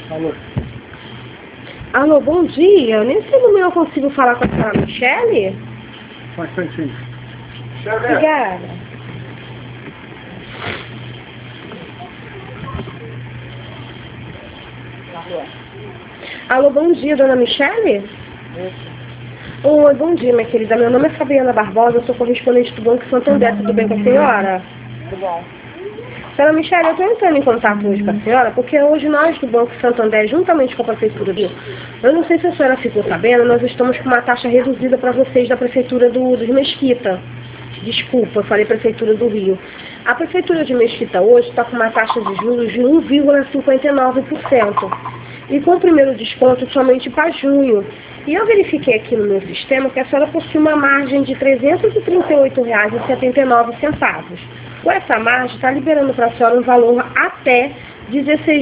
Alô. Alô, bom dia. Nem sei no meu eu consigo falar com a senhora Michele? Só um instantinho. Obrigada. Alô, bom dia, dona Michele? Oi, bom dia, minha querida. Meu nome é Fabiana Barbosa, eu sou correspondente do Banco Santander. Tudo bem com a senhora? Tudo bom. Senhora Michele, eu estou entrando em contato hoje com a senhora, porque hoje nós do Banco Santander, juntamente com a Prefeitura do Rio, eu não sei se a senhora ficou sabendo, nós estamos com uma taxa reduzida para vocês da Prefeitura dos Mesquita. Desculpa, eu falei Prefeitura do Rio. A Prefeitura de Mesquita hoje está com uma taxa de juros de 1,59%. E com o primeiro desconto somente para junho. E eu verifiquei aqui no meu sistema que a senhora possui uma margem de R$ 338,79. Com essa margem, está liberando para a senhora um valor até R$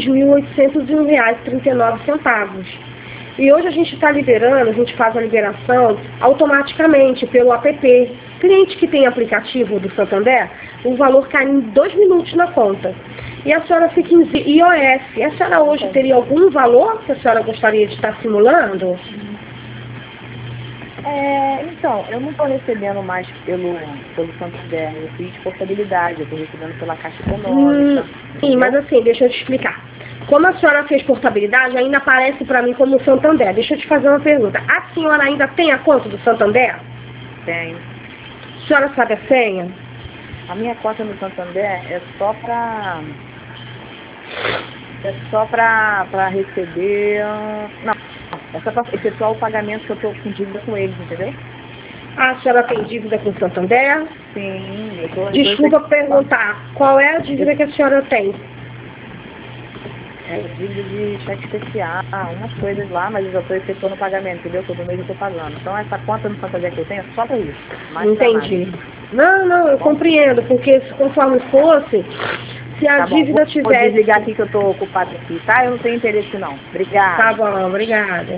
16.801,39. E hoje a gente está liberando, a gente faz a liberação automaticamente pelo app. Cliente que tem aplicativo do Santander, o valor cai em 2 minutos na conta. E a senhora fica em iOS. E a senhora hoje teria algum valor que a senhora gostaria de estar simulando? Então, eu não estou recebendo mais pelo Santander, eu fiz portabilidade, eu estou recebendo pela Caixa Econômica. Sim, mas assim, deixa eu te explicar. Como a senhora fez portabilidade, ainda aparece para mim como Santander. Deixa eu te fazer uma pergunta. A senhora ainda tem a conta do Santander? Tenho. A senhora sabe a senha? A minha conta no Santander é só para receber... Não, é só para efetuar o pagamento que eu estou com dívida com eles, entendeu? A senhora tem dívida com o Santander? Sim. Desculpa perguntar, qual é a dívida que a senhora tem? É dívida de cheque especial, umas coisas lá, mas eu já estou efetuando o pagamento, entendeu? Todo mês eu estou pagando. Então essa conta no Santander que eu tenho é só para isso. Entendi. Não, eu compreendo, porque se conforme fosse, se a dívida tivesse... Vou desligar aqui que eu estou ocupada aqui, tá? Eu não tenho interesse não. Obrigada. Tá bom, obrigada.